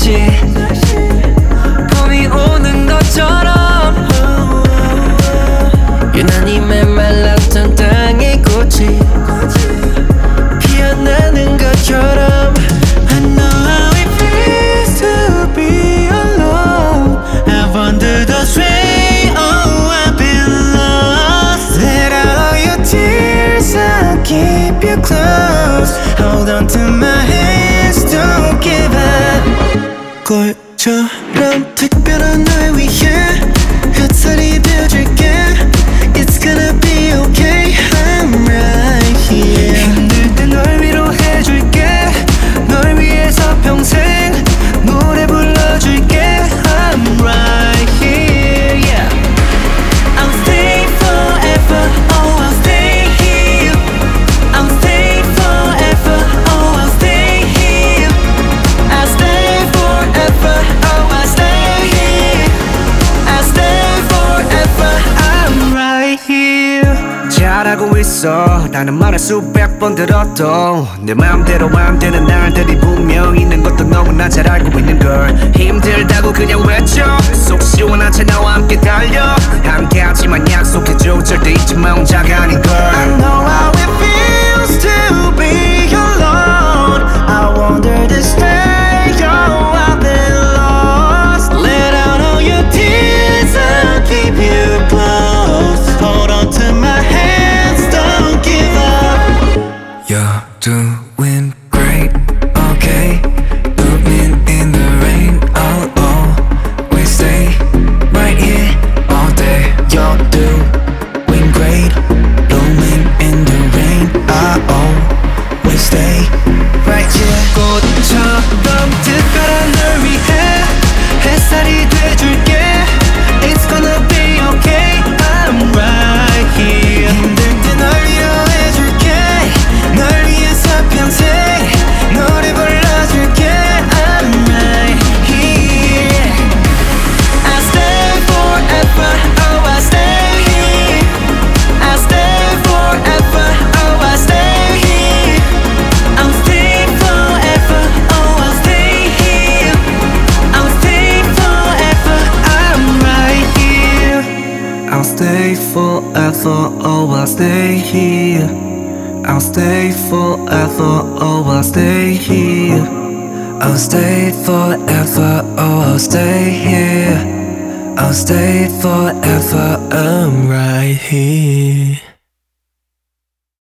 날씨 봄이 오는 것처럼 유난히 메말랐던 땅의 꽃이 피어나는 것처럼 I know how it feels to be alone. I've wandered astray, oh I've been lost. Let out all your tears, I'll keep you close. Hold on to my hands, don't give up. 꼴처럼 특별한 날 위해 햇살이 되어줄게. It's gonna be okay, I'm right here. 힘들 때 널 위로해줄게. 널 위해서 평생 노래 불러줄게. I'm right here, yeah. I'll stay forever, oh I'll stay here. I'll stay forever, oh I'll stay here. I'll stay forever, oh I'll stay here. I'll stay forever, I'm right here. 잘하고 있어 라는 말을 수백 번 들어도 내 맘대로 안 되는 날들이 분명 있는 것도 너무나 잘 알고 있는 걸. 힘들다고 그냥 외쳐 속 시원한 채 나와 함께 달려. 함께하지만 약속해줘 절대 잊지 마 혼자가 아닌 걸. I know how it feels to be alone. I wanted to stay, oh I've been lost. Let out all your tears, I'll keep you close. Hold on to my hands, don't give up. You're doing great, okay. Blooming in the rain, I'll always stay right here all day. You're doing great, blooming in the rain, I'll always stay right here. 꽃처럼 특별한 널 위해 햇살이 돼줄게. It's gonna be okay, I'm right here. 힘들 때 널 위로해줄게. 널 위해서 평생 노래 불러줄게. I'm right here. I'll stay forever, oh I'll stay here. I'll stay forever, oh I'll stay here. I'll stay forever, oh I'll stay here. I'll stay forever, I'm right here. I'll stay forever, oh I'll stay here. I'll stay forever, oh I'll stay here. I'll stay forever, oh I'll stay here. I'll stay forever, I'm right here.